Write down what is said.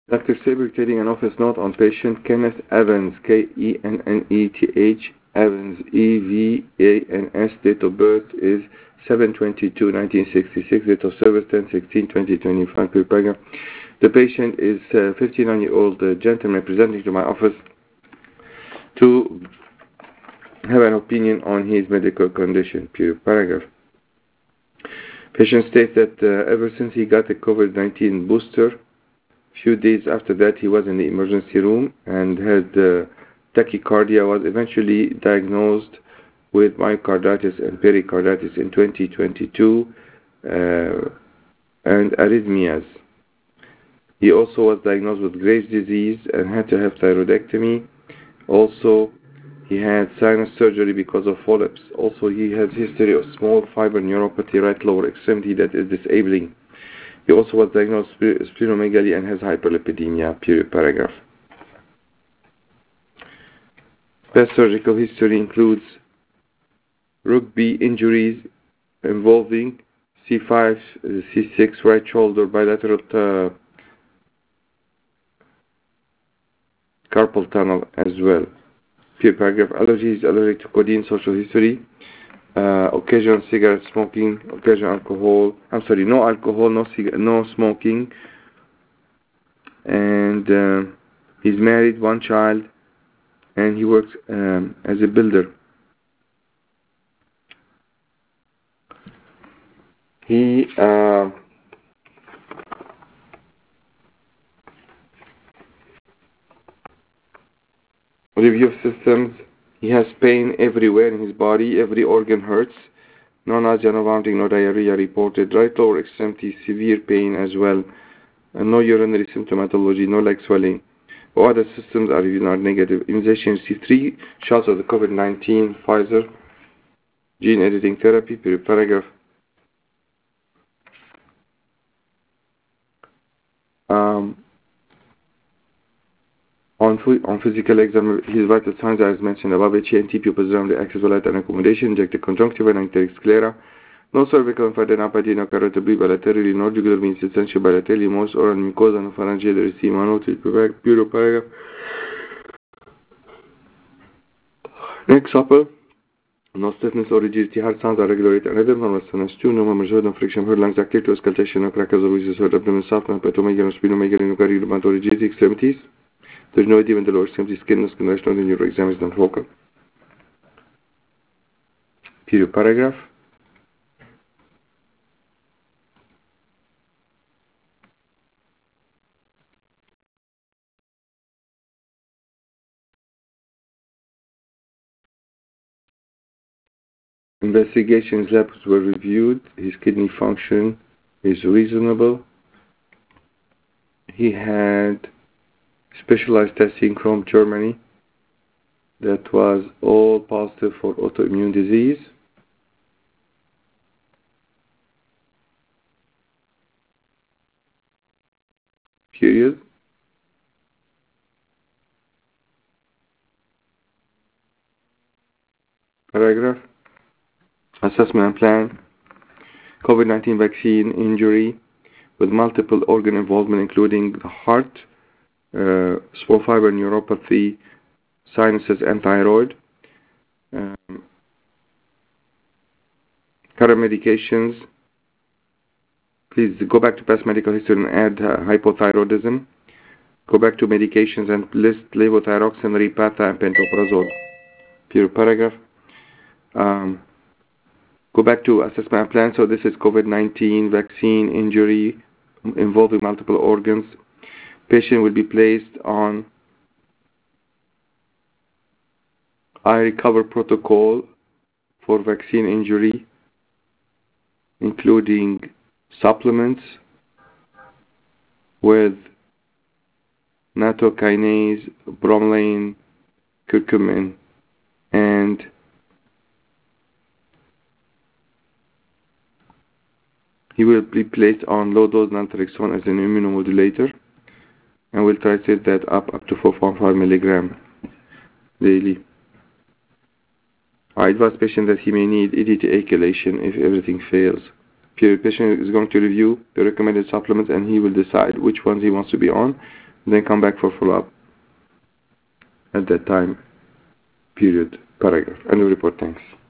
Dr. Saber taking an office note on patient Kenneth Evans, Kenneth Evans, EVANS. Date of birth is 7/22/1966. Date of service 10/16/2025. Per The patient is a 59-year-old gentleman presenting to my office to have an opinion on his medical condition. Period. Paragraph. Patient states that ever since he got the COVID-19 booster, few days after that he was in the emergency room and had tachycardia, was eventually diagnosed with myocarditis and pericarditis in 2022 and arrhythmias. He also was diagnosed with Graves' disease and had to have thyroidectomy. Also, he had sinus surgery because of polyps. Also, he has history of small fiber neuropathy, right lower extremity, that is disabling. He also was diagnosed with splenomegaly and has hyperlipidemia. Period. Paragraph. Past surgical history includes rugby injuries involving C5, C6, right shoulder, bilateral carpal tunnel as well. Period. Paragraph. Allergies, allergic to codeine, social history, occasional cigarette smoking, occasional alcohol. No alcohol, no smoking. And he's married, one child, and he works as a builder. He review of systems. He has pain everywhere in his body. Every organ hurts. No nausea, no vomiting, no diarrhea reported. Right lower extremity, severe pain as well. And no urinary symptomatology, no leg swelling. All other systems are negative. Immunization received 3 shots of the COVID-19 Pfizer gene editing therapy. Period. Paragraph. On physical exam, his vital signs are as mentioned above: HNT, pupils around the axis, light and accommodation, injected conjunctiva and icteric sclera, no cervical infarctanopathy, no carotid bilaterally, no jugular veins, essential bilaterally, most oral mucosa, no pharyngeal erythema, no pure. Paragraph. Next supple. No stiffness or rigidity, heart sounds are regulated and rhythm, normal sinus 2, no murmurs, no friction, heard lungs active to auscultation, no crackers or wheezes, heard abdomen soft, no petomegaly, no splenomegaly, no cardiomyopathy or rigidity, extremities. There's no edema in the lower extremity, skin, no skin rash, no neuro exam is not focal. Period. Paragraph. Investigations labs were reviewed. His kidney function is reasonable. He had specialized testing from Germany that was all positive for autoimmune disease. Period. Paragraph. Assessment plan. COVID-19 vaccine injury with multiple organ involvement, including the heart, small fiber neuropathy, sinuses, and thyroid. Current medications. Please go back to past medical history and add hypothyroidism. Go back to medications and list levothyroxine, Repatha, and pantoprazole. Period. Paragraph. Go back to assessment plan. So this is COVID-19 vaccine injury involving multiple organs. Patient will be placed on iRecover protocol for vaccine injury, including supplements with nattokinase, bromelain, curcumin, and he will be placed on low-dose naltrexone as an immunomodulator, and we'll titrate that up to 4.5 milligram daily. I advise patient that he may need EDTA chelation if everything fails. Period. Patient is going to review the recommended supplements and he will decide which ones he wants to be on. Then come back for follow-up at that time period paragraph. End of report. Thanks.